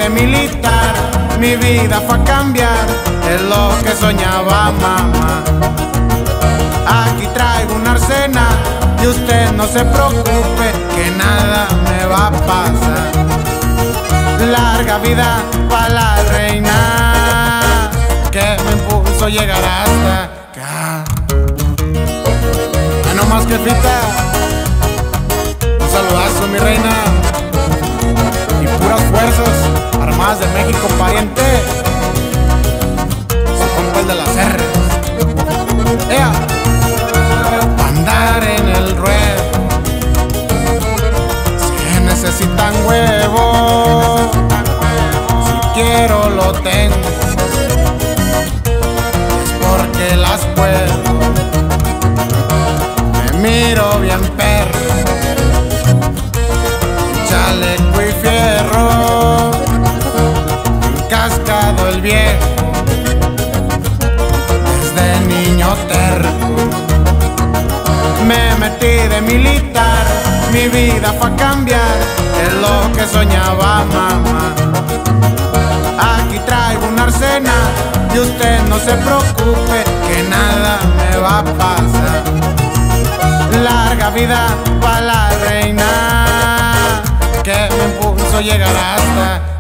de militar, mi vida fue a cambiar, es lo que soñaba mamá. Aquí traigo un arsenal y usted no se preocupe que nada me va a pasar. Larga vida para la reina, que me impulso a llegar hasta acá. No más que fita, un saludazo mi reina, y puras fuerzas armadas de México, pariente. Su compa el de las R's. ¡Ea! Andar en el ruedo se necesitan huevos. Si quiero lo tengo, es porque las puedo. Me miro bien perro, chaleco y fierro, encascado el viejo, desde niño terco. Me metí de militar, mi vida fue a cambiar, es lo que soñaba mamá. Aquí traigo un arsenal y usted no se preocupe que nada me va a pasar. Larga vida para la reina, que me impulso a llegar hasta